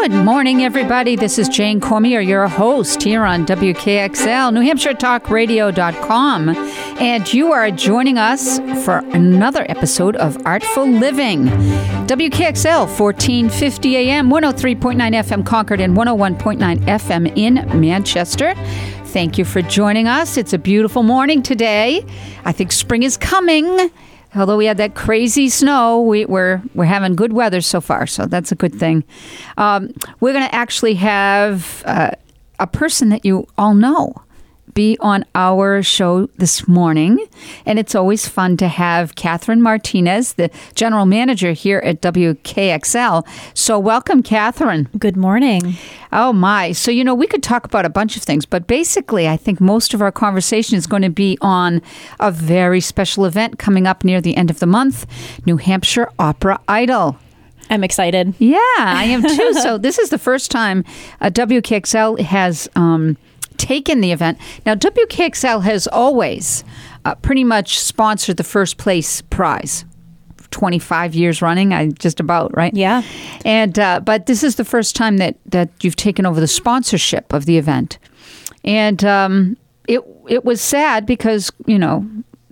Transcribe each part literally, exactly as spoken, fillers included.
Good morning, everybody. This is Jane Cormier, your host here on W K X L, New Hampshire Talk Radio dot com. And you are joining us for another episode of Artful Living. W K X L, fourteen fifty A M, one oh three point nine F M Concord, and one oh one point nine F M in Manchester. Thank you for joining us. It's a beautiful morning today. I think spring is coming. Although we had that crazy snow, we, we're we're having good weather so far, so that's a good thing. Um, we're going to actually have uh, a person that you all know be on our show this morning, and it's always fun to have Catherine Martinez, the general manager here at W K X L. So welcome, Catherine. Good morning. Oh, my. So, you know, we could talk about a bunch of things, but basically, I think most of our conversation is going to be on a very special event coming up near the end of the month, New Hampshire Opera Idol. I'm excited. Yeah, I am too. So this is the first time uh, W K X L has um, taken the event. Now, W K X L has always uh, pretty much sponsored the first place prize. twenty-five years running, I just about, right? Yeah. And uh, but this is the first time that, that you've taken over the sponsorship of the event. And um, it it was sad because, you know,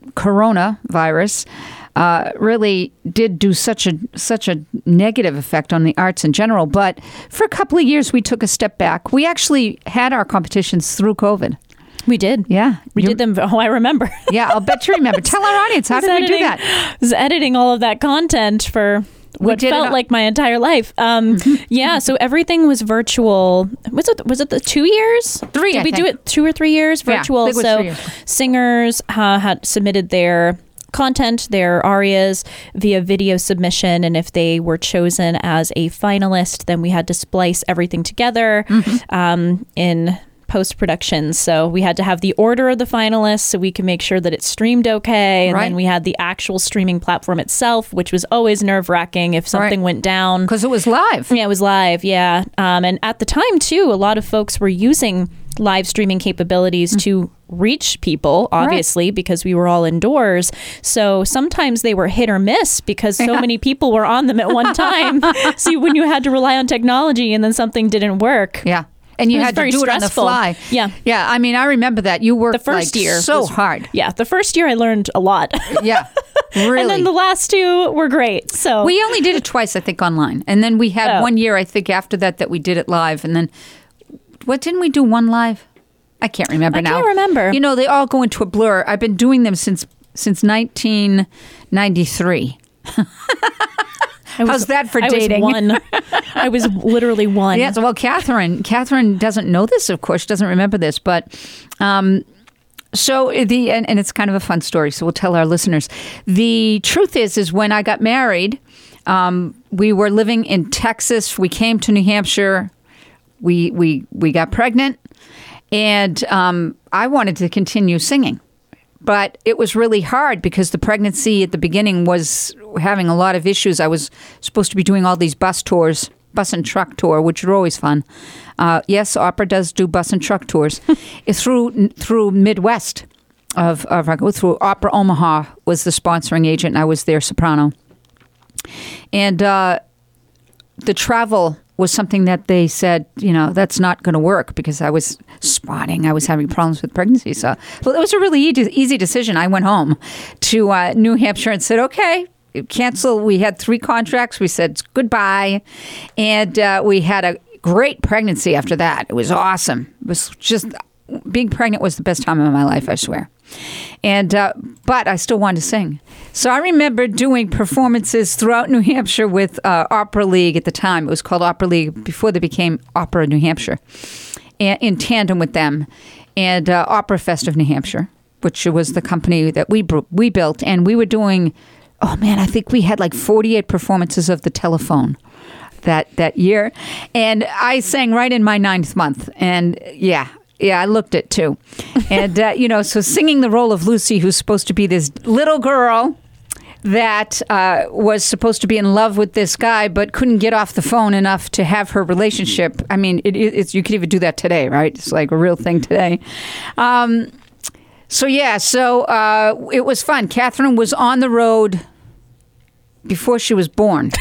coronavirus uh, really did do such a such a negative effect on the arts in general. But for a couple of years, we took a step back. We actually had our competitions through COVID. We did. Yeah. We did them. Oh, I remember. Yeah, I'll bet you remember. Tell our audience, how did editing, we do that? I was editing all of that content for what felt it, like my entire life. Um, yeah, so everything was virtual. Was it Was it the two years? Three, Did I we think. do it two or three years virtual? Yeah, I think it was so three years. Singers uh, had submitted their content, their arias via video submission, and if they were chosen as a finalist, then we had to splice everything together mm-hmm. um, in post-production. So we had to have the order of the finalists so we can make sure that it streamed okay. And right. then we had the actual streaming platform itself, which was always nerve-wracking if something right. went down. Because it was live. Yeah, it was live, yeah. Um, and at the time, too, a lot of folks were using live streaming capabilities mm. to reach people, obviously, right. because we were all indoors. So sometimes they were hit or miss because so yeah. many people were on them at one time. So when you had to rely on technology and then something didn't work. Yeah. And you had to do stressful. it on the fly. Yeah. Yeah. I mean, I remember that. You worked the first like year so was, hard. Yeah. The first year I learned a lot. Yeah. Really. And then the last two were great. So we only did it twice, I think, online. And then we had oh. one year, I think, after that, that we did it live. And then, what, didn't we do one live? I can't remember I now. I can't remember. You know, they all go into a blur. I've been doing them since since nineteen ninety-three. Was, How's that for I dating? Was one. I was literally one. Yeah, so, well, Catherine, Catherine doesn't know this, of course. She doesn't remember this. But um, so the, and, and it's kind of a fun story, so we'll tell our listeners. The truth is, is when I got married, um, we were living in Texas. We came to New Hampshire. We, we, we got pregnant. And um, I wanted to continue singing. But it was really hard because the pregnancy at the beginning was having a lot of issues. I was supposed to be doing all these bus tours, bus and truck tour, which are always fun. Uh, yes, opera does do bus and truck tours. through through Midwest of, of through Opera Omaha was the sponsoring agent, and I was their soprano. And uh, the travel was something that they said, you know, that's not going to work because I was spotting. I was having problems with pregnancy. So well, it was a really easy, easy decision. I went home to uh, New Hampshire and said, okay, cancel. We had three contracts. We said goodbye. And uh, we had a great pregnancy after that. It was awesome. It was just, being pregnant was the best time of my life, I swear. And uh, but I still wanted to sing. So I remember doing performances throughout New Hampshire with uh, Opera League at the time. It was called Opera League before they became Opera New Hampshire, and in tandem with them, and uh, Opera Fest of New Hampshire, which was the company that we we built, and we were doing. Oh man, I think we had like forty-eight performances of The Telephone that that year, and I sang right in my ninth month, and yeah. Yeah, I looked it too. And, uh, you know, so singing the role of Lucy, who's supposed to be this little girl that uh, was supposed to be in love with this guy, but couldn't get off the phone enough to have her relationship. I mean, it, it's, you could even do that today, right? It's like a real thing today. Um, so, yeah, so uh, it was fun. Catherine was on the road before she was born.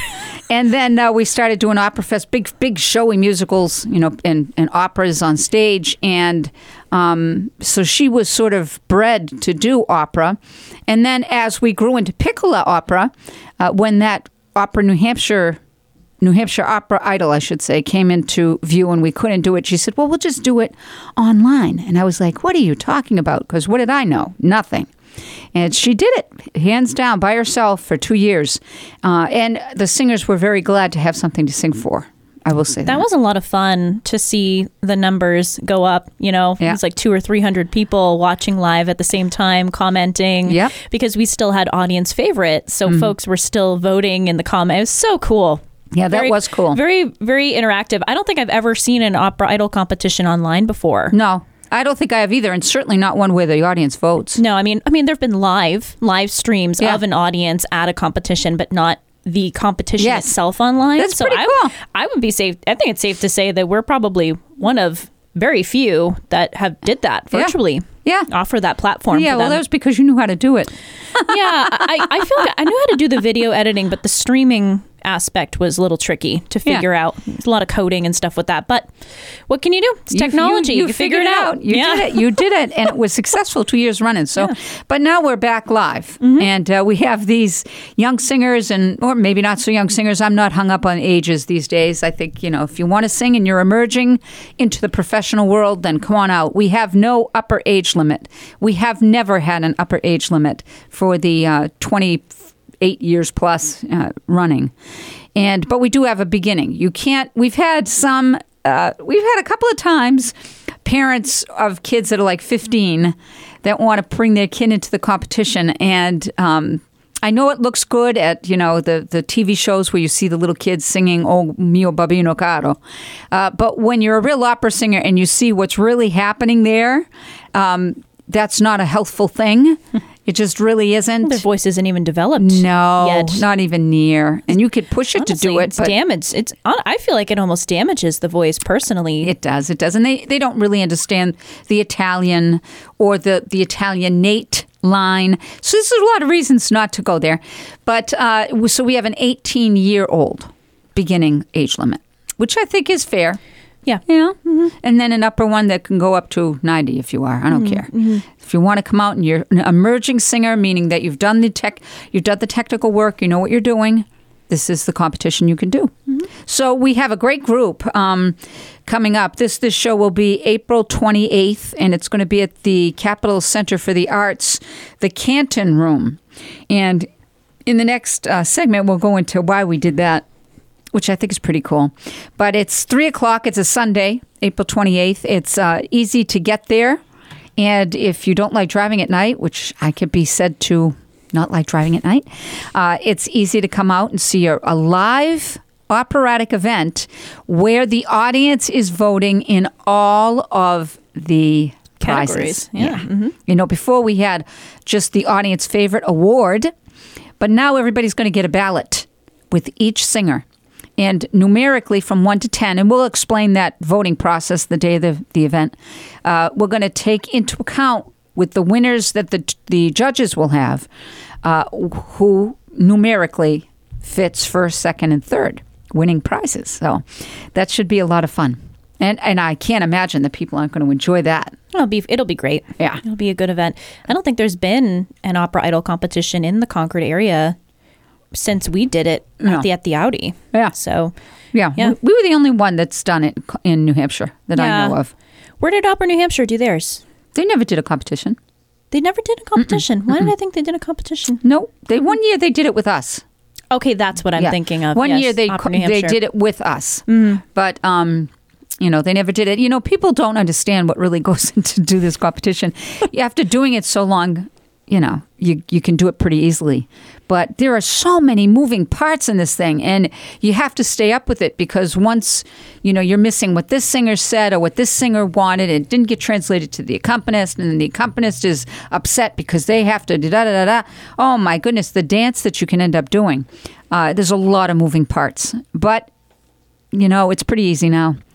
And then uh, we started doing Opera Fest, big, big showy musicals, you know, and, and operas on stage. And um, so she was sort of bred to do opera. And then as we grew into Piccola Opera, uh, when that Opera New Hampshire, New Hampshire Opera Idol, I should say, came into view and we couldn't do it, she said, well, we'll just do it online. And I was like, what are you talking about? Because what did I know? Nothing. And she did it, hands down, by herself for two years. Uh, and the singers were very glad to have something to sing for. I will say that. That was a lot of fun to see the numbers go up. You know, Yeah. it was like two or three hundred people watching live at the same time, commenting. Yep. Because we still had audience favorites. So folks were still voting in the comments. It was so cool. Yeah, that Very- was cool. Very, very interactive. I don't think I've ever seen an Opera Idol competition online before. No, I don't think I have either, and certainly not one where the audience votes. No, I mean, I mean, there've been live live streams Yeah. of an audience at a competition, but not the competition Yes. itself online. That's so pretty I, cool. I would be safe. I think it's safe to say that we're probably one of very few that have did that Yeah. virtually. Yeah. Offer that platform. Yeah, for well, them. that was because you knew how to do it. yeah, I, I feel like I knew how to do the video editing, but the streaming aspect was a little tricky to Yeah. figure out. There's a lot of coding and stuff with that. But what can you do? It's You- technology. You, you, can figured figure it it out. You yeah. did it. You did it, and it was successful two years running. So, but now we're back live, Mm-hmm. and uh, we have these young singers, and or maybe not so young singers. I'm not hung up on ages these days. I think you know if you want to sing and you're emerging into the professional world, then come on out. We have no upper age limit. We have never had an upper age limit for the uh, twenty-eight years plus uh, running. And but we do have a beginning. You can't. We've had some. Uh, we've had a couple of times parents of kids that are like fifteen that want to bring their kid into the competition, and um, I know it looks good at you know the the T V shows where you see the little kids singing "Oh mio babino caro," uh, but when you're a real opera singer and you see what's really happening there, um, that's not a healthful thing. It just really isn't. Their voice isn't even developed. No, yet. not even near. And you could push it Honestly, to do it, it's but damaged. It's. I feel like it almost damages the voice personally. it does. It does. And they, they don't really understand the Italian or the, the Italianate line. So there's a lot of reasons not to go there. But uh, so we have an eighteen-year-old beginning age limit, which I think is fair. yeah. Yeah. And then an upper one that can go up to ninety if you are. I don't care. If you want to come out and you're an emerging singer, meaning that you've done the tech, you've done the technical work, you know what you're doing, this is the competition you can do. So we have a great group um, coming up. This this show will be April twenty-eighth, and it's going to be at the Capitol Center for the Arts, the Canton Room. And in the next uh, segment, we'll go into why we did that, which I think is pretty cool. But it's three o'clock. It's a Sunday, April twenty-eighth. It's uh, easy to get there. And if you don't like driving at night, which I could be said to not like driving at night, uh, it's easy to come out and see a, a live operatic event where the audience is voting in all of the Categories. prizes. Yeah. Mm-hmm. You know, before we had just the audience favorite award, but now everybody's going to get a ballot with each singer. And numerically from one to ten, and we'll explain that voting process the day of the, the event, uh, we're going to take into account with the winners that the the judges will have, uh, who numerically fits first, second, and third, winning prizes. So that should be a lot of fun. And and I can't imagine that people aren't going to enjoy that. It'll be. It'll be great. Yeah. It'll be a good event. I don't think there's been an Opera Idol competition in the Concord area since we did it No. at the at the Audi. Yeah. So Yeah, Yeah. We, we were the only one that's done it in New Hampshire that Yeah. I know of. where did Opera New Hampshire do theirs? They never did a competition. They never did a competition. Why did I think they did a competition? No, they one year they did it with us. Okay, that's what I'm Yeah. thinking of. One Yes, year they Opera co- New they Hampshire. did it with us, but um, you know they never did it. You know, people don't understand what really goes into do this competition. After doing it so long, you know, you you can do it pretty easily. But there are so many moving parts in this thing, and you have to stay up with it because once you know you're missing what this singer said or what this singer wanted, it didn't get translated to the accompanist, and then the accompanist is upset because they have to da da da da. Oh my goodness, the dance that you can end up doing. Uh, there's a lot of moving parts, but you know it's pretty easy now.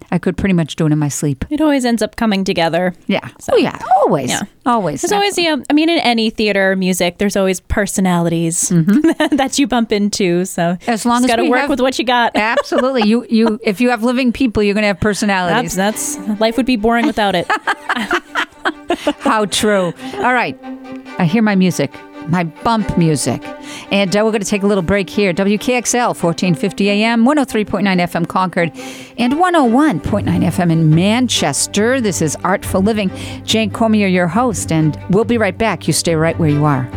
I could pretty much do it in my sleep. It always ends up coming together. Yeah. So, oh, yeah. Always. Yeah. Always. There's always, you know, I mean, in any theater, music, there's always personalities mm-hmm. that you bump into. So as long you as got to we work have, with what you got. Absolutely. You, you, if you have living people, you're going to have personalities. That's, that's, life would be boring without it. How true. All right. I hear my music. My bump music. And uh, we're going to take a little break here. W K X L, fourteen fifty A M, one oh three point nine F M Concord, and one oh one point nine F M in Manchester. This is Artful Living. Jane Cormier, your host, and we'll be right back. You stay right where you are.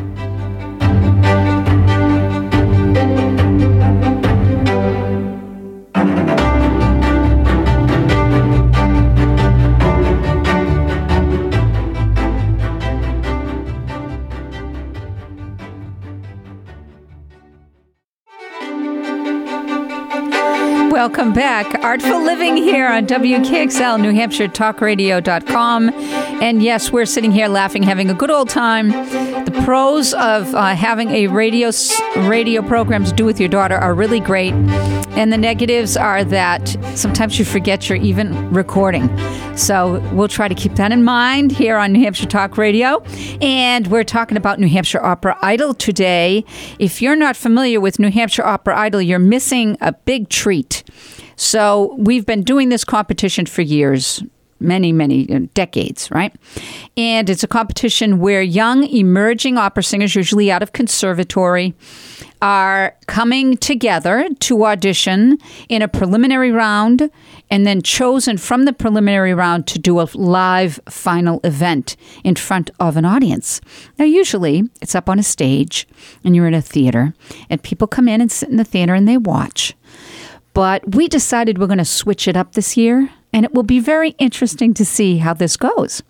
Welcome back. Artful Living here on W K X L, New Hampshire Talk Radio dot com. And yes, we're sitting here laughing, having a good old time. The pros of uh, having a radio radio program to do with your daughter are really great. And the negatives are that sometimes you forget you're even recording. So we'll try to keep that in mind here on New Hampshire Talk Radio. And we're talking about New Hampshire Opera Idol today. If you're not familiar with New Hampshire Opera Idol, you're missing a big treat. So we've been doing this competition for years, many, many decades, right? And it's a competition where young emerging opera singers, usually out of conservatory, are coming together to audition in a preliminary round and then chosen from the preliminary round to do a live final event in front of an audience. Now, usually it's up on a stage and you're in a theater and people come in and sit in the theater and they watch. But we decided we're going to switch it up this year, and it will be very interesting to see how this goes.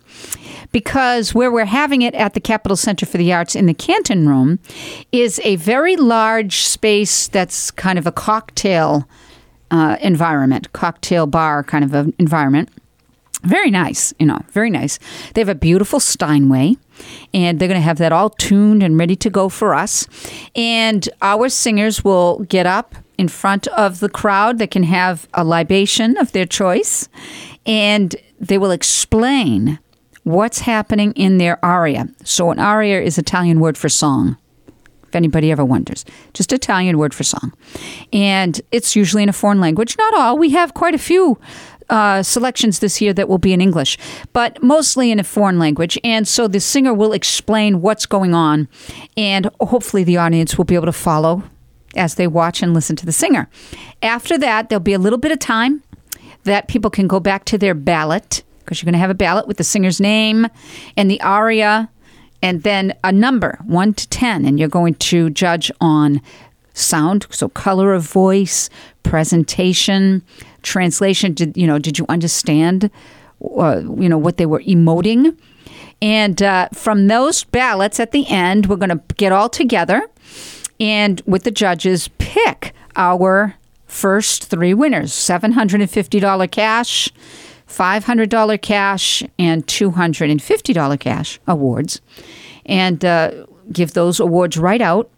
Because where we're having it at the Capitol Center for the Arts in the Canton Room is a very large space that's kind of a cocktail uh, environment, cocktail bar kind of an environment. Very nice, you know, very nice. They have a beautiful Steinway, and they're going to have that all tuned and ready to go for us. And our singers will get up in front of the crowd. They can have a libation of their choice, and they will explain what's happening in their aria. So an aria is Italian word for song, if anybody ever wonders. Just Italian word for song. And it's usually in a foreign language. Not all. We have quite a few uh, selections this year that will be in English, but mostly in a foreign language. And so the singer will explain what's going on, and hopefully the audience will be able to follow as they watch and listen to the singer. After that, there'll be a little bit of time that people can go back to their ballot, because you're going to have a ballot with the singer's name and the aria, and then a number, one to ten, and you're going to judge on sound, so color of voice, presentation, translation. Did you know? Did you understand? Uh, you know what they were emoting? And uh, from those ballots, at the end, we're going to get all together and with the judges pick our first three winners: seven hundred fifty dollars cash, five hundred dollars cash, and two hundred fifty dollars cash awards, and uh, give those awards right out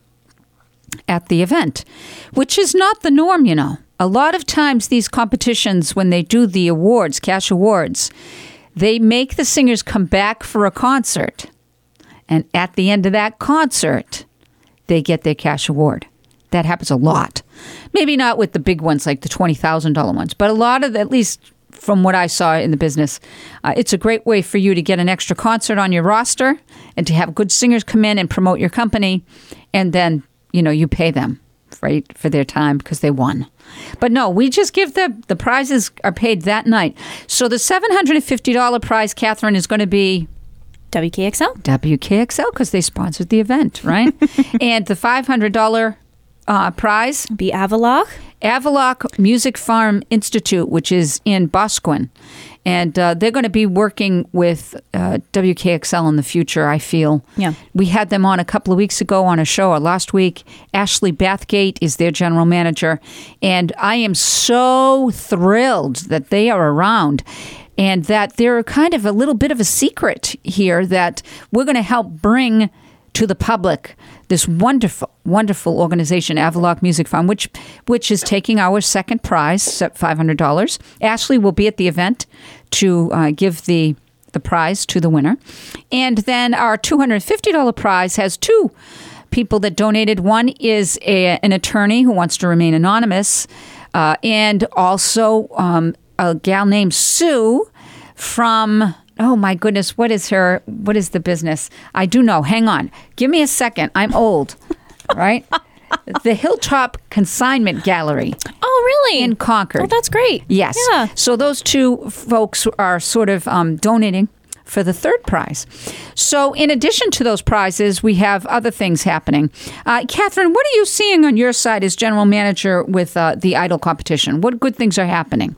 at the event, which is not the norm, you know. A lot of times these competitions, when they do the awards, cash awards, they make the singers come back for a concert, and at the end of that concert, they get their cash award. That happens a lot. Maybe not with the big ones like the twenty thousand dollars ones, but a lot of, at least from what I saw in the business, uh, it's a great way for you to get an extra concert on your roster and to have good singers come in and promote your company, and then, you know, you pay them, right, for their time because they won. But no, we just give the, the prizes are paid that night. So the seven hundred fifty dollars prize, Catherine, is going to be W K X L. W K X L, because they sponsored the event, right? And the five hundred dollars uh, prize? Be Avaloch. Avaloch Music Farm Institute, which is in Boscawen. And uh, they're going to be working with uh, W K X L in the future, I feel. Yeah. We had them on a couple of weeks ago on a show, or last week. Ashley Bathgate is their general manager. And I am so thrilled that they are around, and that they're kind of a little bit of a secret here that we're going to help bring to the public this wonderful, wonderful organization, Avaloq Music Fund, which which is taking our second prize, five hundred dollars. Ashley will be at the event to uh, give the the prize to the winner. And then our two hundred fifty dollars prize has two people that donated. One is a, an attorney who wants to remain anonymous, uh, and also um, a gal named Sue from... Oh my goodness, what is her, what is the business? I do know. Hang on. Give me a second. I'm old, right? The Hilltop Consignment Gallery. Oh, really? In Concord. Oh, that's great. Yes. Yeah. So those two folks are sort of um, donating for the third prize. So in addition to those prizes, we have other things happening. Uh, Catherine, what are you seeing on your side as general manager with uh, the Idol competition? What good things are happening?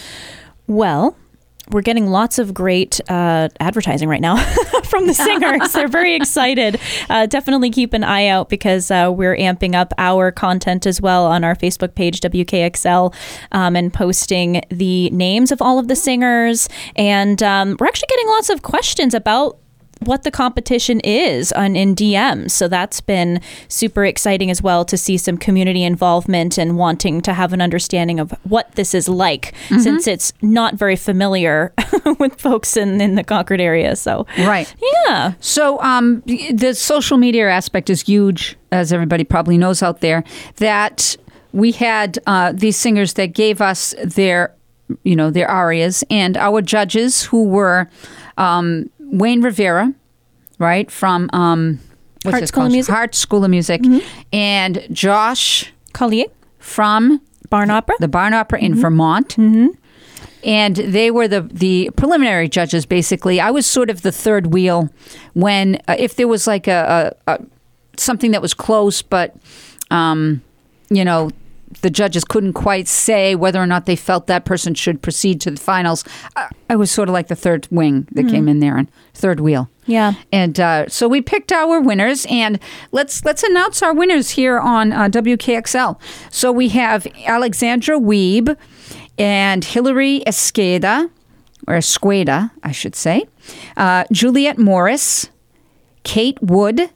Well, we're getting lots of great uh, advertising right now from the singers. They're very excited. Uh, definitely keep an eye out because uh, we're amping up our content as well on our Facebook page, W K X L, um, and posting the names of all of the singers. And um, we're actually getting lots of questions about what the competition is on in D Ms. So that's been super exciting as well to see some community involvement and wanting to have an understanding of what this is like, mm-hmm. since it's not very familiar with folks in, in the Concord area. So right. Yeah. So um, the social media aspect is huge, as everybody probably knows out there, that we had uh, these singers that gave us their, you know, their arias, and our judges who were um, Wayne Rivera, right, from um, what's Heart it School called? of Music. Heart School of Music, mm-hmm. and Josh Collier from Barn Opera, the Barn Opera in mm-hmm. Vermont. Mm-hmm. And they were the, the preliminary judges, basically. I was sort of the third wheel when, uh, if there was like a, a, a something that was close, but, um, you know, the judges couldn't quite say whether or not they felt that person should proceed to the finals. I, I was sort of like the third wing that mm. came in there, and third wheel. Yeah. And uh, so we picked our winners, and let's let's announce our winners here on uh, W K X L. So we have Alexandra Weeb and Hillary Esqueda, or Esqueda, I should say, uh, Juliet Morris, Kate Wood,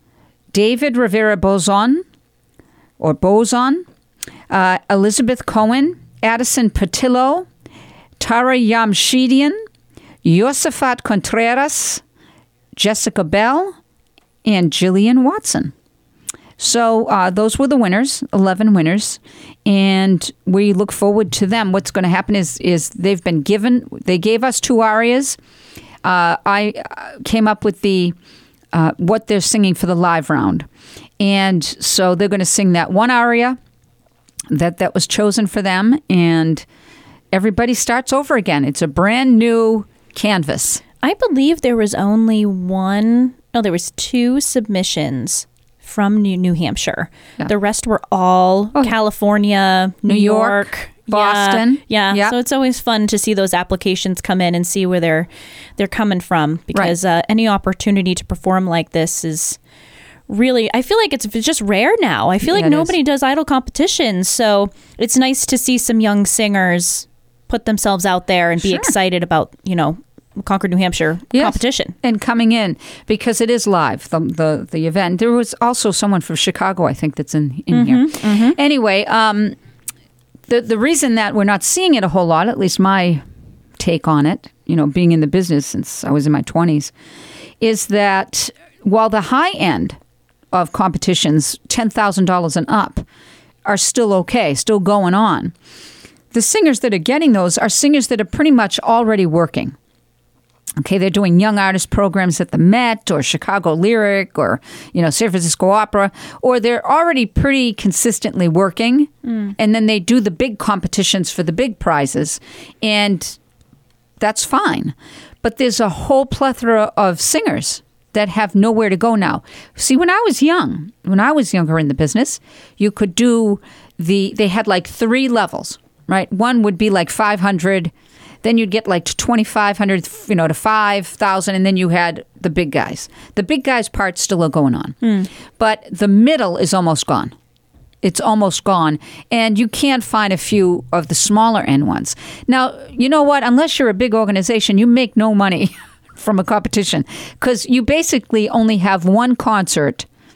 David Rivera Bozon, or Bozon, Uh, Elizabeth Cohen, Addison Patillo, Tara Yamshidian, Yosefat Contreras, Jessica Bell, and Jillian Watson. So uh, those were the winners, eleven winners, and we look forward to them. What's going to happen is is they've been given, they gave us two arias. Uh, I came up with the uh, what they're singing for the live round. And so they're going to sing that one aria that that was chosen for them, and everybody starts over again. It's a brand new canvas. I believe there was only one, no, there was two submissions from New, New Hampshire. Yeah. The rest were all oh, California, New, New York, York, Boston. Yeah, yeah. yeah. So it's always fun to see those applications come in and see where they're they're coming from, because right. uh, any opportunity to perform like this is really, I feel like it's just rare now. I feel like yeah, nobody is. does idol competitions. So it's nice to see some young singers put themselves out there and be sure. excited about, you know, Concord, New Hampshire yes. competition. And coming in, because it is live, the, the the event. There was also someone from Chicago, I think, that's in, in mm-hmm, here. Mm-hmm. Anyway, um, the, the reason that we're not seeing it a whole lot, at least my take on it, you know, being in the business since I was in my twenties, is that while the high end of competitions, ten thousand dollars and up, are still okay, still going on, the singers that are getting those are singers that are pretty much already working. Okay, they're doing young artist programs at the Met or Chicago Lyric or, you know, San Francisco Opera, or they're already pretty consistently working, mm. and then they do the big competitions for the big prizes, and that's fine. But there's a whole plethora of singers that have nowhere to go now. See, when I was young, when I was younger in the business, you could do the, they had like three levels, right? One would be like five hundred, then you'd get like twenty-five hundred, you know, to five thousand, and then you had the big guys. The big guys part still are going on. Mm. But the middle is almost gone. It's almost gone. And you can't find a few of the smaller end ones. Now, you know what? Unless you're a big organization, you make no money from a competition, because you basically only have one concert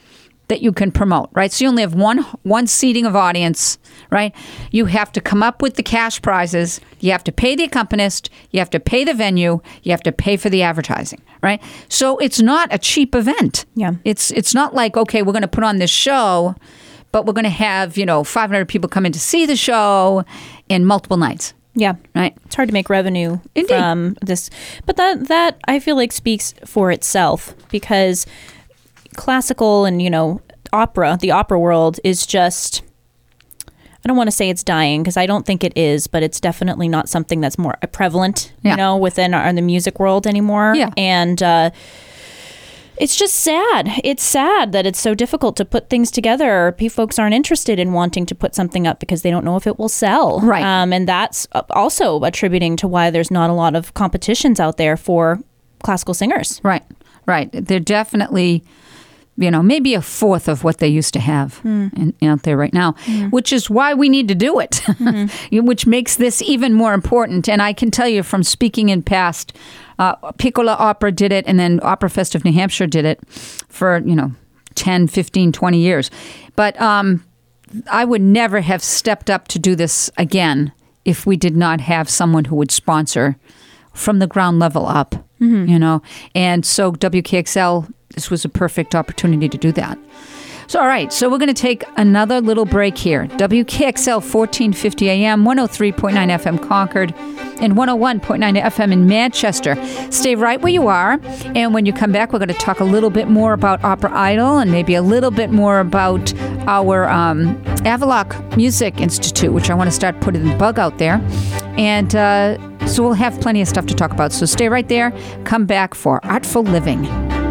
that you can promote, right? So you only have one one seating of audience, right? You have to come up with the cash prizes. You have to pay the accompanist. You have to pay the venue. You have to pay for the advertising, right? So it's not a cheap event. Yeah. It's it's not like, okay, we're going to put on this show, but we're going to have, you know, five hundred people come in to see the show in multiple nights. Yeah. Right. It's hard to make revenue Indeed. from this. But that, that I feel like speaks for itself, because classical and, you know, opera, the opera world is just, I don't want to say it's dying, because I don't think it is, but it's definitely not something that's more prevalent, Yeah. you know, within our, the music world anymore. Yeah. And uh, it's just sad. It's sad that it's so difficult to put things together. P folks aren't interested in wanting to put something up because they don't know if it will sell. Right. Um, and that's also attributing to why there's not a lot of competitions out there for classical singers. Right, right. They're definitely, you know, maybe a fourth of what they used to have Mm. in, out there right now, mm. which is why we need to do it, mm-hmm. which makes this even more important. And I can tell you from speaking in past, uh, Piccola Opera did it, and then Opera Fest of New Hampshire did it for, you know, ten, fifteen, twenty years. But um, I would never have stepped up to do this again if we did not have someone who would sponsor from the ground level up, mm-hmm. you know. And so W K X L, this was a perfect opportunity to do that. So, all right, so we're going to take another little break here. W K X L fourteen fifty A M, one oh three point nine F M Concord, and one oh one point nine F M in Manchester. Stay right where you are, and when you come back, we're going to talk a little bit more about Opera Idol and maybe a little bit more about our um, Avaloq Music Institute, which I want to start putting the bug out there. And uh, so we'll have plenty of stuff to talk about. So stay right there. Come back for Artful Living.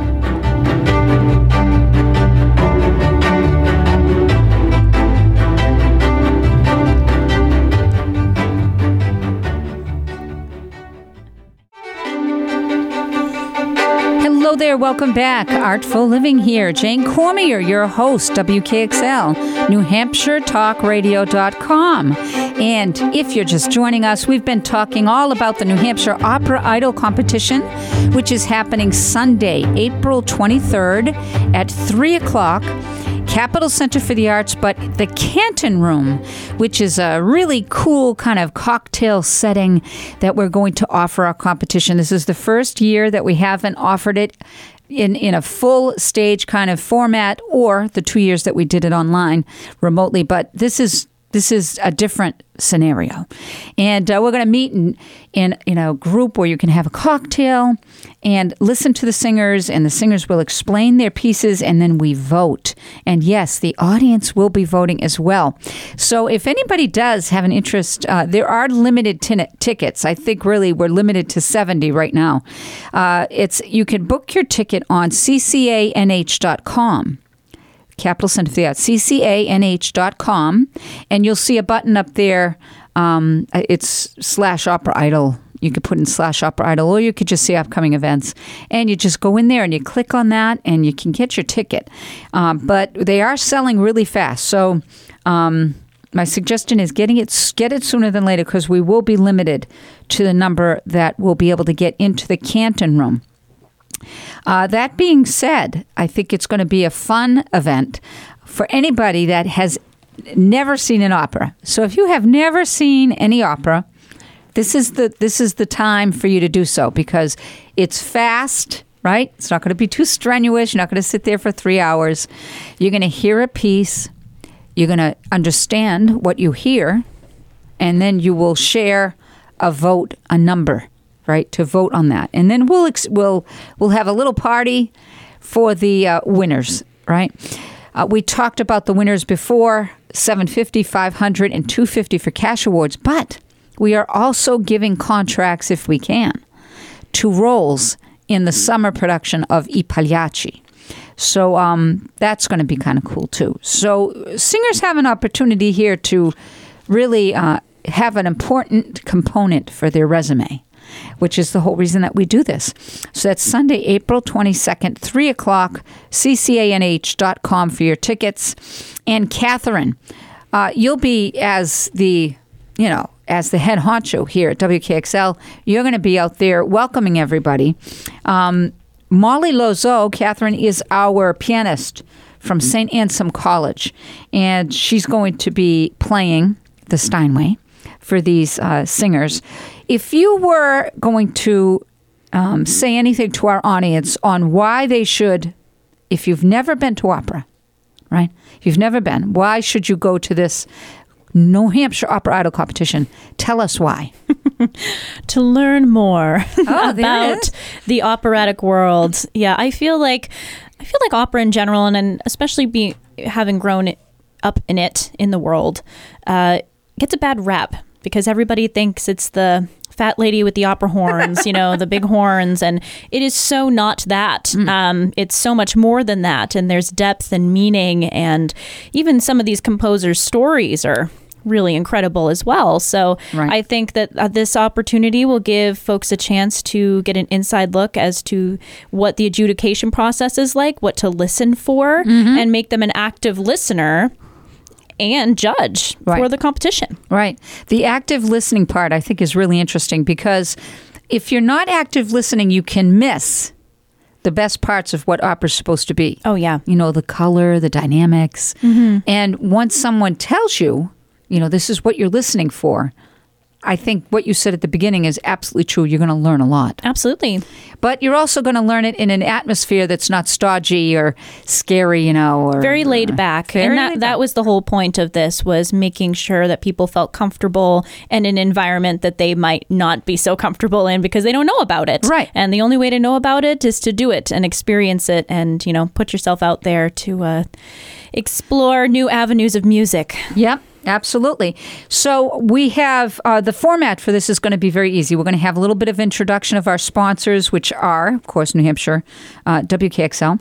Hello there, welcome back. Artful Living here. Jane Cormier, your host, W K X L, New Hampshire Talk Radio dot com. And if you're just joining us, we've been talking all about the New Hampshire Opera Idol competition, which is happening Sunday, April twenty-third at three o'clock. Capitol Center for the Arts, but the Canton Room, which is a really cool kind of cocktail setting that we're going to offer our competition. This is the first year that we haven't offered it in, in a full stage kind of format, or the two years that we did it online remotely. But this is This is a different scenario. And uh, we're going to meet in, in, in a group where you can have a cocktail and listen to the singers, and the singers will explain their pieces, and then we vote. And yes, the audience will be voting as well. So if anybody does have an interest, uh, there are limited t- tickets. I think really we're limited to seventy right now. Uh, it's you can book your ticket on C C A N H dot com. Capitol Center for the Arts, C C A N H dot com, and you'll see a button up there. Um, it's slash Opera Idol. You could put in slash Opera Idol, or you could just see upcoming events. And you just go in there and you click on that, and you can get your ticket. Um, but they are selling really fast. So um, my suggestion is getting it, get it sooner than later, because we will be limited to the number that will be able to get into the Canton Room. Uh, that being said, I think it's going to be a fun event for anybody that has never seen an opera. So if you have never seen any opera, this is the this is the time for you to do so, because it's fast, right? It's not going to be too strenuous. You're not going to sit there for three hours. You're going to hear a piece. You're going to understand what you hear, and then you will share a vote, a number. Right, to vote on that, and then we'll ex- we'll we'll have a little party for the uh, winners. Right, uh, we talked about the winners before: seven fifty, five hundred, and two fifty for cash awards. But we are also giving contracts, if we can, to roles in the summer production of I Pagliacci. So um, that's going to be kind of cool too. So singers have an opportunity here to really uh, have an important component for their resume, which is the whole reason that we do this. So that's Sunday, April twenty-second, three o'clock, C C A N H dot com for your tickets. And Catherine, uh, you'll be as the, you know, as the head honcho here at W K X L. You're going to be out there welcoming everybody. Um, Molly Loiseau, Catherine, is our pianist from Saint Anselm College, and she's going to be playing the Steinway for these uh, singers. If you were going to um, say anything to our audience on why they should, if you've never been to opera, right? If you've never been, why should you go to this New Hampshire Opera Idol competition? Tell us why. To learn more Oh, about the operatic world. Yeah, I feel like I feel like opera in general, and, and especially be having grown up in it in the world, uh, gets a bad rap because everybody thinks it's the fat lady with the opera horns, you know, the big horns, and it is so not that. Mm. Um, it's so much more than that, and there's depth and meaning, and even some of these composers' stories are really incredible as well. So right. I think that uh, this opportunity will give folks a chance to get an inside look as to what the adjudication process is like, what to listen for, mm-hmm. and make them an active listener and judge right. for the competition. Right. The active listening part, I think, is really interesting because if you're not active listening, you can miss the best parts of what opera's supposed to be. Oh, yeah. You know, the color, the dynamics. Mm-hmm. And once someone tells you, you know, this is what you're listening for, I think what you said at the beginning is absolutely true. You're going to learn a lot. Absolutely. But you're also going to learn it in an atmosphere that's not stodgy or scary, you know. Or, very laid back. Very and that, laid that back. was the whole point of this, was making sure that people felt comfortable in an environment that they might not be so comfortable in because they don't know about it. Right. And the only way to know about it is to do it and experience it and, you know, put yourself out there to uh, explore new avenues of music. Yep. Absolutely. So we have uh, the format for this is going to be very easy. We're going to have a little bit of introduction of our sponsors, which are, of course, New Hampshire, uh, W K X L.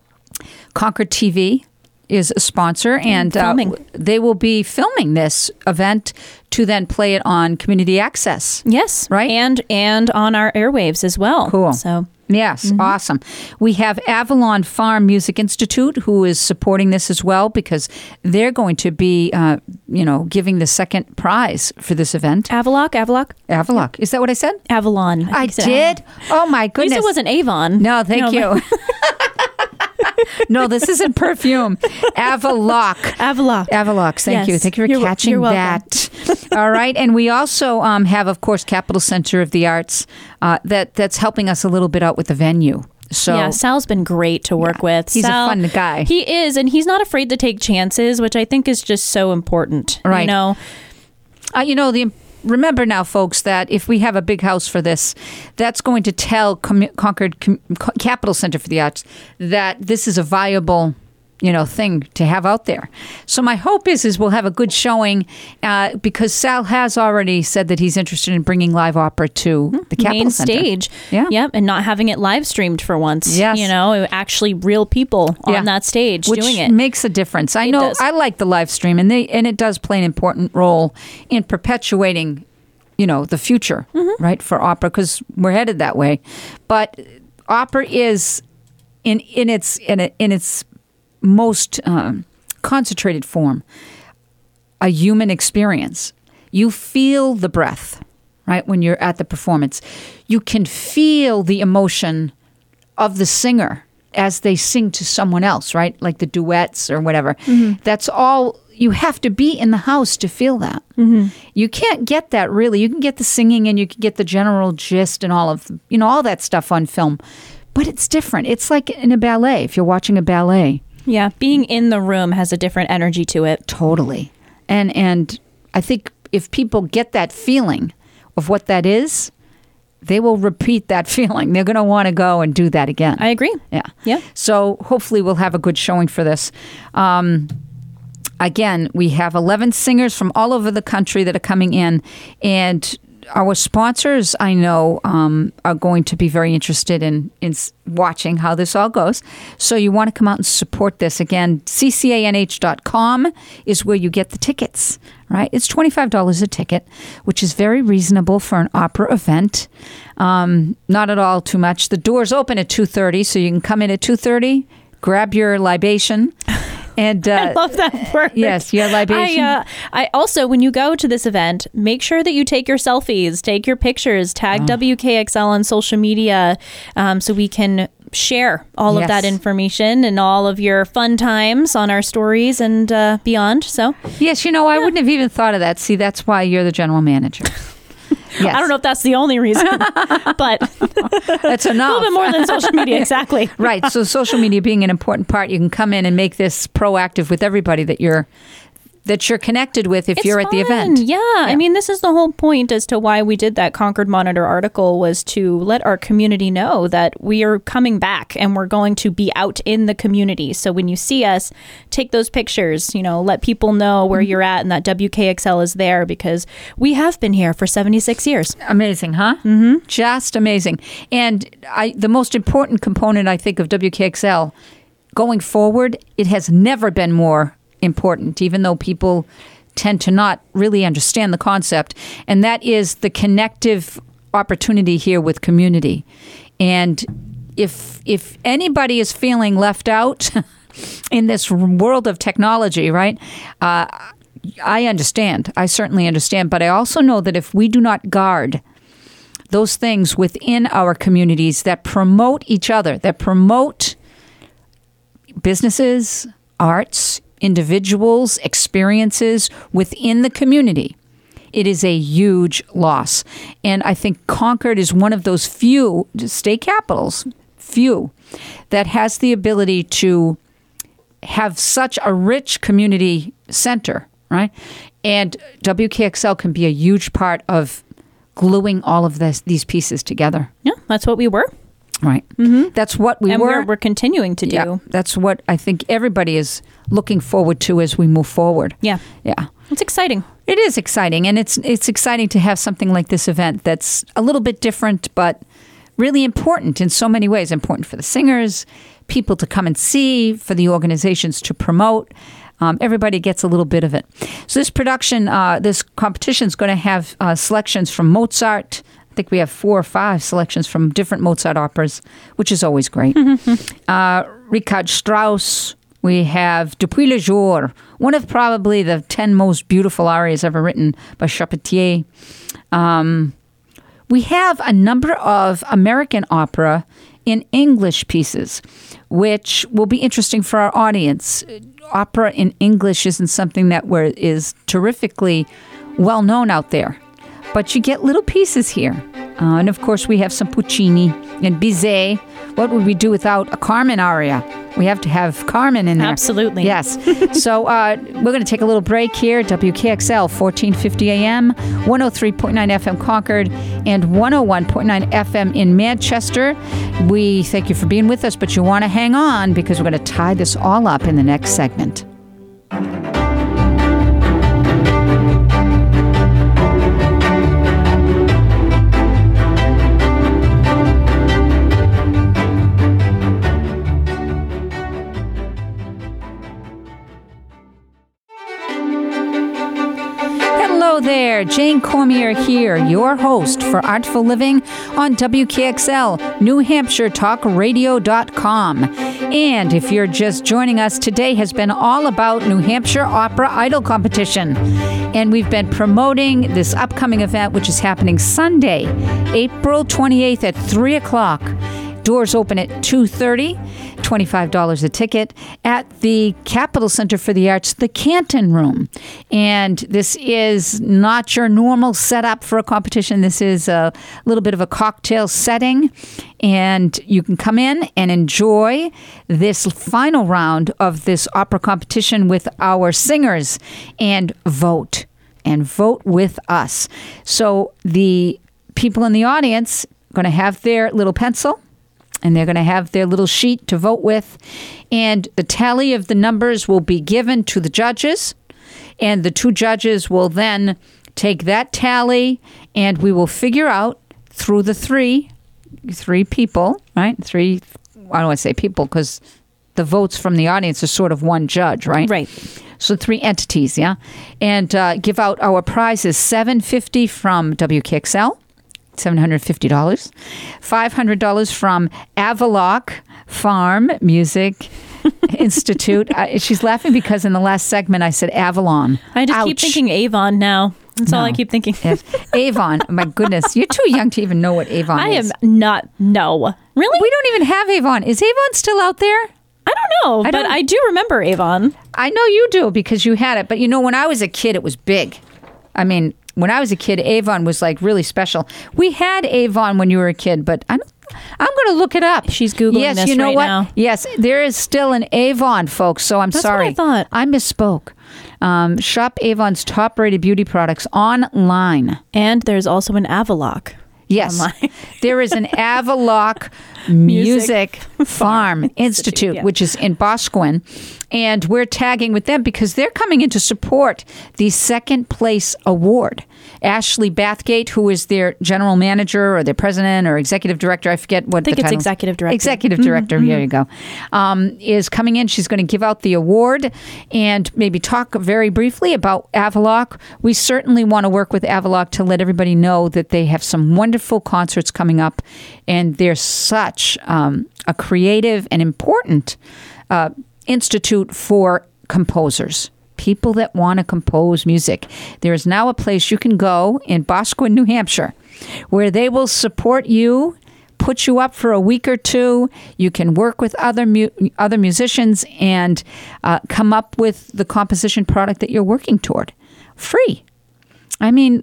Concord T V is a sponsor, and uh, they will be filming this event to then play it on community access. Yes. Right? And and on our airwaves as well. Cool. So Yes, mm-hmm. Awesome. We have Avalon Farm Music Institute, who is supporting this as well because they're going to be, uh, you know, giving the second prize for this event. Avaloc, Avaloc? Avaloc. Is that what I said? Avalon. I, I did? Avalon. Oh, my goodness. At least it wasn't Avon. No, thank no, you. No, this isn't perfume. Avaloc. Avaloc. Avaloc. Thank yes. you. Thank you for you're, catching you're that. All right. And we also um, have, of course, Capital Center of the Arts uh, that that's helping us a little bit out with the venue. So yeah, Sal's been great to work yeah, with. He's Sal, a fun guy. He is, and he's not afraid to take chances, which I think is just so important. Right. You know, uh, you know the. Remember now, folks, that if we have a big house for this, that's going to tell Com- Concord Com- Capital Center for the Arts that this is a viable, you know, thing to have out there. So my hope is, is we'll have a good showing uh, because Sal has already said that he's interested in bringing live opera to the Capital main Center. stage. Yeah. Yep. And not having it live streamed for once. Yes. You know, actually real people on yeah. that stage Which doing it. makes a difference. I It know does. I like the live stream and they and it does play an important role in perpetuating, you know, the future, mm-hmm. right, for opera, because we're headed that way. But opera is in in its in, a, in its most um, concentrated form a human experience. You feel the breath, right, when you're at the performance. You can feel the emotion of the singer as they sing to someone else, right, like the duets or whatever. Mm-hmm. That's all. You have to be in the house to feel that. Mm-hmm. You can't get that really. You can get the singing and you can get the general gist and all of, you know, all that stuff on film. But it's different. It's like in a ballet, if you're watching a ballet. Yeah, being in the room has a different energy to it. Totally. And and I think if people get that feeling of what that is, they will repeat that feeling. They're going to want to go and do that again. I agree. Yeah. Yeah. So hopefully we'll have a good showing for this. Um Again, we have eleven singers from all over the country that are coming in, and our sponsors, I know, um, are going to be very interested in, in watching how this all goes. So you want to come out and support this. Again, C C A N H dot com is where you get the tickets, right? It's twenty-five dollars a ticket, which is very reasonable for an opera event. Um, not at all too much. The doors open at two thirty, so you can come in at two thirty, grab your libation. And, uh, I love that word. Yes, your libation. I, uh, I also, when you go to this event, make sure that you take your selfies, take your pictures, tag oh. W K X L on social media, um, so we can share all Yes. of that information and all of your fun times on our stories and uh, beyond. So Yes, you know, I wouldn't have even thought of that. See, that's why you're the general manager. Yes. I don't know if that's the only reason, but That's a enough. little bit more than social media. Exactly. Right. So social media being an important part, you can come in and make this proactive with everybody that you're that you're connected with if It's you're at the fun. event. Yeah. I mean, this is the whole point as to why we did that Concord Monitor article, was to let our community know that we are coming back and we're going to be out in the community. So when you see us, take those pictures, you know, let people know where Mm-hmm. you're at and that W K X L is there, because we have been here for seventy-six years. Amazing, huh? Mm-hmm. Just amazing. And I, the most important component, I think, of W K X L going forward, it has never been more important, even though people tend to not really understand the concept. And that is the connective opportunity here with community. And if if anybody is feeling left out in this world of technology, right? Uh, I understand. I certainly understand. But I also know that if we do not guard those things within our communities that promote each other, that promote businesses, arts, individuals, experiences within the community, it is a huge loss. And I think Concord is one of those few state capitals, few, that has the ability to have such a rich community center, right? And W K X L can be a huge part of gluing all of this, these pieces together. Yeah, that's what we were. Right. Mm-hmm. That's what we and were. we're, we're continuing to do. Yeah, that's what I think everybody is looking forward to as we move forward. Yeah. Yeah. It's exciting. It is exciting, and it's it's exciting to have something like this event that's a little bit different, but really important in so many ways. Important for the singers, people to come and see, for the organizations to promote. Um, everybody gets a little bit of it. So this production, uh, this competition is going to have uh, selections from Mozart. I think we have four or five selections from different Mozart operas, which is always great. uh, Richard Strauss. We have Depuis le Jour, one of probably the ten most beautiful arias ever written by Charpentier. Um, we have a number of American opera in English pieces, which will be interesting for our audience. Opera in English isn't something that we're, is terrifically well known out there, but you get little pieces here. Uh, and of course, we have some Puccini and Bizet. What would we do without a Carmen aria? We have to have Carmen in there. Absolutely. Yes. So uh, we're going to take a little break here. W K X L, fourteen fifty A M, one oh three point nine F M Concord, and one oh one point nine F M in Manchester. We thank you for being with us, but you want to hang on because we're going to tie this all up in the next segment. Hello there, Jane Cormier here, your host for Artful Living on W K X L, New Hampshire Talk Radio dot com. And if you're just joining us, today has been all about New Hampshire Opera Idol Competition. And we've been promoting this upcoming event, which is happening Sunday, April twenty-eighth at three o'clock. Doors open at two thirty, twenty-five dollars a ticket, at the Capitol Center for the Arts, the Canton Room. And this is not your normal setup for a competition. This is a little bit of a cocktail setting. And you can come in and enjoy this final round of this opera competition with our singers and vote. And vote with us. So the people in the audience are going to have their little pencil, and they're going to have their little sheet to vote with. And the tally of the numbers will be given to the judges. And the two judges will then take that tally, and we will figure out through the three, three people, right? Three, I don't want to say people because the votes from the audience are sort of one judge, right? Right. So three entities, yeah? And uh, give out our prizes, seven hundred fifty dollars from W K X L. seven hundred fifty dollars. five hundred dollars from Avalock Farm Music Institute. I, she's laughing because in the last segment I said Avalon. I just Ouch. keep thinking Avon now. That's all No. I keep thinking. Yes. Avon. My goodness. You're too young to even know what Avon I is. am not, no. Really? We don't even have Avon. Is Avon still out there? I don't know, I but don't- I do remember Avon. I know you do because you had it. But you know, when I was a kid, it was big. I mean, when I was a kid, Avon was like really special. We had Avon when you were a kid, but I don't, I'm going to look it up. She's Googling yes, this you know right what? now. Yes, there is still an Avon, folks. So I'm That's sorry. what I thought. I misspoke. Um, shop Avon's top-rated beauty products online. And there's also an Avalock. Yes, Online. there is an Avalock Music Farm Institute, yeah. which is in Boscawen, and we're tagging with them because they're coming in to support the second place award. Ashley Bathgate, who is their general manager or their president or executive director, I forget what I think the it's title. executive director. Executive director, Mm-hmm. here you go, um, is coming in. She's going to give out the award and maybe talk very briefly about Avalock. We certainly want to work with Avalock to let everybody know that they have some wonderful concerts coming up, and they're such um, a creative and important uh, institute for composers. People that want to compose music. There is now a place you can go in Boscawen, New Hampshire, where they will support you, put you up for a week or two. You can work with other mu- other musicians and uh, come up with the composition product that you're working toward. Free. I mean,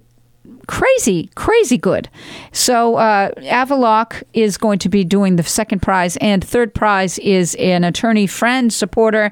crazy, crazy good. So uh, Avalock is going to be doing the second prize, and third prize is an attorney friend, supporter,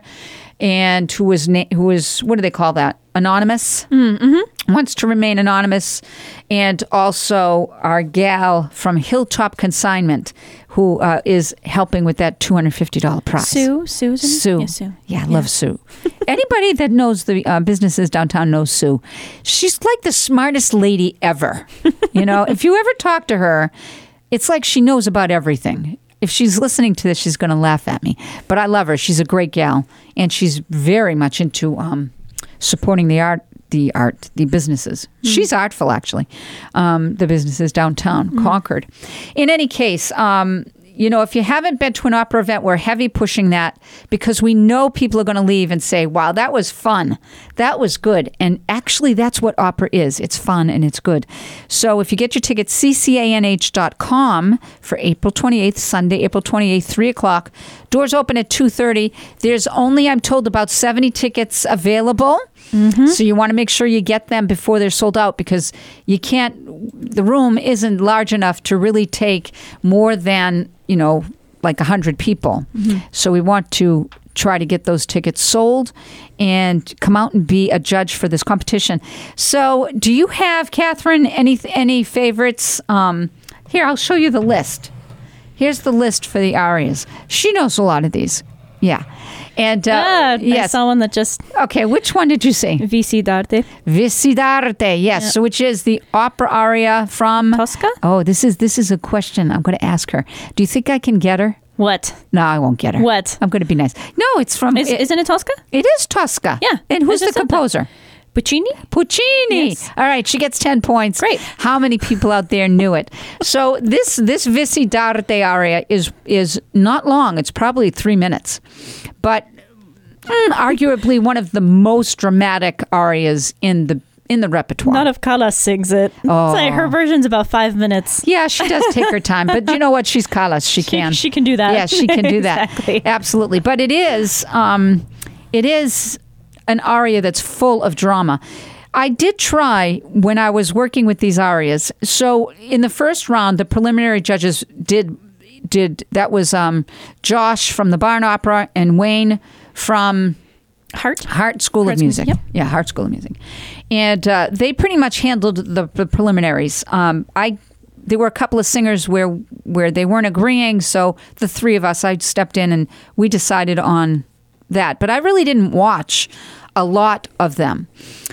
and who is na- who is what do they call that? Anonymous. Mm-hmm. Wants to remain anonymous, and also our gal from Hilltop Consignment, who uh, is helping with that two hundred fifty dollars prize. Sue? Susan? Sue. Yeah, Sue. Yeah, I love Sue. Anybody that knows the uh, businesses downtown knows Sue. She's like the smartest lady ever. You know, if you ever talk to her, it's like she knows about everything. If she's listening to this, she's going to laugh at me. But I love her. She's a great gal, and she's very much into um, supporting the art, the art, the businesses. Mm. She's artful, actually. Um, the businesses downtown, mm. Concord. In any case, um, you know, if you haven't been to an opera event, we're heavy pushing that because we know people are going to leave and say, wow, that was fun. That was good. And actually, that's what opera is. It's fun and it's good. So if you get your tickets, c c a n h dot com for April twenty-eighth, Sunday, April twenty-eighth, three o'clock. Doors open at two thirty. There's only, I'm told, about seventy tickets available. Mm-hmm. So you want to make sure you get them before they're sold out because you can't, the room isn't large enough to really take more than, you know, like one hundred people. Mm-hmm. So we want to try to get those tickets sold and come out and be a judge for this competition. So do you have, Catherine, any any favorites? Um, here, I'll show you the list. Here's the list for the arias. She knows a lot of these. Yeah. And uh, ah, yes. I saw one that just... Okay, which one did you say? Visidarte. Visidarte, yes. Yeah. So which is the opera aria from... Tosca? Oh, this is this is a question I'm going to ask her. Do you think I can get her? What? No, I won't get her. What? I'm going to be nice. No, it's from... Is, it, isn't it Tosca? it is Tosca. Yeah. And who's I the just said that. composer? Puccini? Puccini. Yes. All right, she gets ten points. Great. How many people out there knew it? So this this Visidarte aria is is not long. It's probably three minutes. But mm, arguably one of the most dramatic arias in the in the repertoire. Not if Callas sings it. Oh. It's like her version's about five minutes. Yeah, she does take her time. But you know what? She's Callas. She can. She, she can do that. Yes, she can do that. Exactly. Absolutely. But it is, um, it is an aria that's full of drama. I did try when I was working with these arias. So in the first round, the preliminary judges did did that was um, Josh from the Barn Opera and Wayne from Hart? Hart School Hart of School, Music. yep. Yeah, Hart School of Music. And uh, they pretty much handled the, the preliminaries. Um, I there were a couple of singers where where they weren't agreeing, so the three of us, I stepped in and we decided on that. But I really didn't watch a lot of them.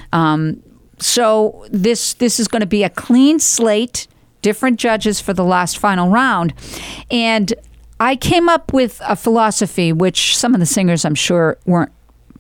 Um, so this this is going to be a clean slate, different judges for the last final round. And I came up with a philosophy, which some of the singers, I'm sure, weren't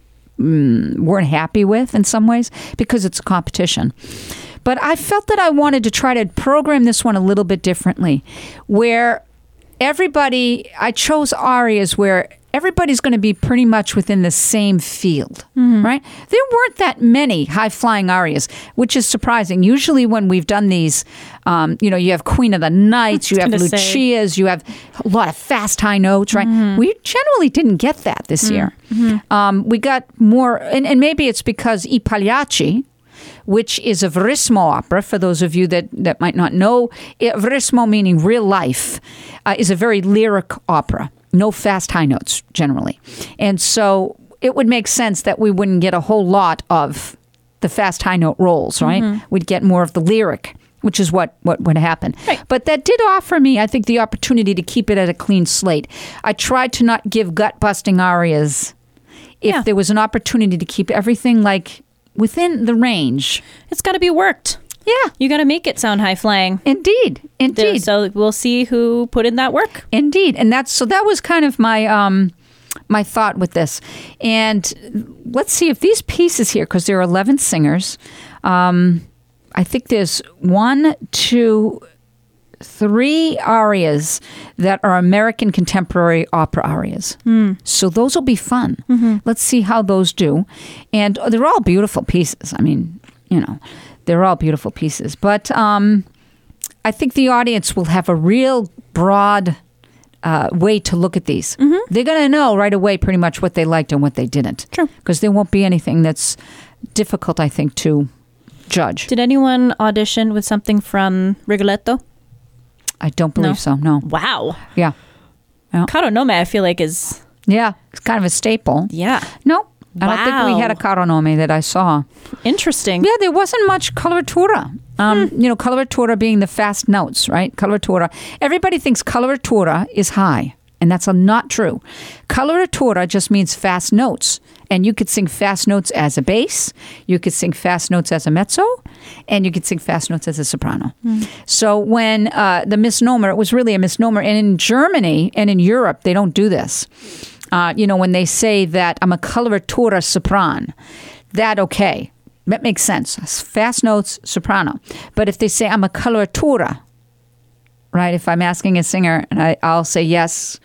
mm, weren't happy with in some ways, because it's a competition. But I felt that I wanted to try to program this one a little bit differently, where everybody, I chose arias where everybody's going to be pretty much within the same field, mm-hmm. right? There weren't that many high-flying arias, which is surprising. Usually when we've done these, um, you know, you have Queen of the Nights, you have Lucias, you have a lot of fast high notes, right? Mm-hmm. We generally didn't get that this mm-hmm. year. Mm-hmm. Um, we got more, and, and maybe it's because I Pagliacci, which is a verismo opera, for those of you that, that might not know. It, verismo meaning real life, uh, is a very lyric opera. No fast high notes, generally. And so it would make sense that we wouldn't get a whole lot of the fast high note rolls, right? Mm-hmm. We'd get more of the lyric, which is what, what would happen. Right. But that did offer me, I think, the opportunity to keep it at a clean slate. I tried to not give gut-busting arias if yeah. there was an opportunity to keep everything like within the range. It's got to be worked. Yeah. You got to make it sound high flying. Indeed. Indeed. So we'll see who put in that work. Indeed. And that's, so that was kind of my, um, my thought with this. And let's see if these pieces here, because there are eleven singers. Um, I think there's one, two, three arias that are American contemporary opera arias. Mm. So those will be fun. Mm-hmm. Let's see how those do. And they're all beautiful pieces. I mean, you know, they're all beautiful pieces. But um, I think the audience will have a real broad uh, way to look at these. Mm-hmm. They're going to know right away pretty much what they liked and what they didn't. True. Because there won't be anything that's difficult, I think, to judge. Did anyone audition with something from Rigoletto? I don't believe No. so, no. Wow. Yeah. yeah. Caro Nome, I feel like, is... Yeah, it's kind of a staple. Yeah. No, I Wow. don't think we had a Caro Nome that I saw. Interesting. Yeah, there wasn't much coloratura. Um, hmm. You know, coloratura being the fast notes, right? Coloratura. Everybody thinks coloratura is high, and that's not true. Coloratura just means fast notes. And you could sing fast notes as a bass, you could sing fast notes as a mezzo, and you could sing fast notes as a soprano. Mm. So when uh, the misnomer, it was really a misnomer. And in Germany and in Europe, they don't do this. Uh, you know, when they say that I'm a coloratura sopran, that okay, that makes sense. Fast notes, soprano. But if they say I'm a coloratura, right, if I'm asking a singer, and I, I'll say yes,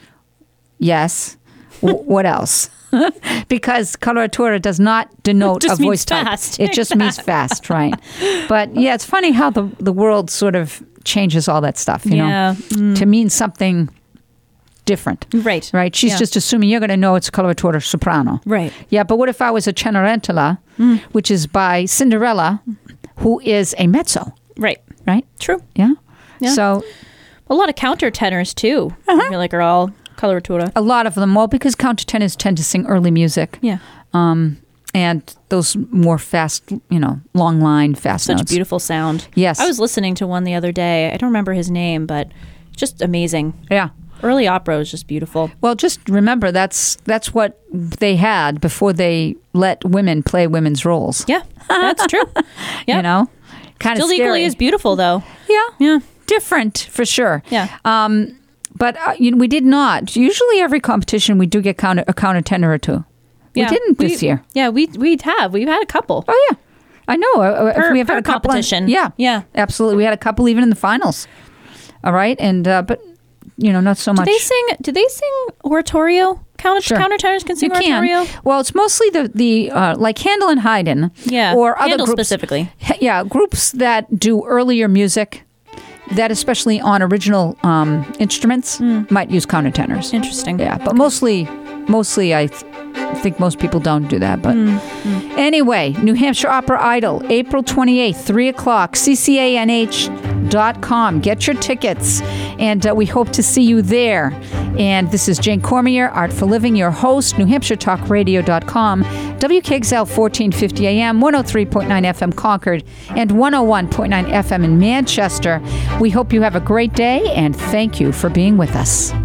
yes, w- what else? Because coloratura does not denote a voice type. Fast. It just means fast, right? But yeah, it's funny how the, the world sort of changes all that stuff, you yeah. know, mm. to mean something different. Right. Right. She's yeah. just assuming you're going to know it's coloratura soprano. Right. Yeah, but what if I was a Cenerentola, mm. which is by Cinderella, who is a mezzo? Right. Right? True. Yeah. yeah. So a lot of countertenors too. Uh-huh. I feel like are all coloratura. A lot of them, well, because countertenors tend to sing early music. Yeah. Um, and those more fast, you know, long line, fast Such notes. beautiful sound. Yes. I was listening to one the other day. I don't remember his name, but just amazing. Yeah. Early opera is just beautiful. Well, just remember that's that's what they had before they let women play women's roles. Yeah, that's true. Yeah. You know, kind Still of scary. equally as beautiful, though. Yeah. Yeah. Different, for sure. Yeah. Um, but uh, you know, we did not. Usually every competition we do get counter, a countertenor or two. We Yeah. didn't this we, year. Yeah, we we have. We've had a couple. Oh, yeah. I know. Uh, Per, we have per had a couple in- competition. yeah. Yeah. Absolutely. We had a couple even in the finals. All right. And, uh, but, you know, not so Do much. they sing? Do they sing oratorio? Counter, Sure. Countertenors can sing You can. oratorio. Well, it's mostly the, the uh, like Handel and Haydn. Yeah. Or other Handel groups. specifically. Yeah. Groups that do earlier music, that especially on original um, instruments, mm. might use countertenors. Interesting. Yeah. But mostly, mostly I th- think most people don't do that. But mm. Mm. anyway, New Hampshire Opera Idol, April twenty-eighth, three o'clock, C C A N H dot com. Get your tickets. And uh, we hope to see you there. And this is Jane Cormier, Art for Living, your host, New Hampshire Talk Radio dot com, W K X L fourteen fifty A M, one oh three point nine F M Concord, and one oh one point nine F M in Manchester. We hope you have a great day, and thank you for being with us.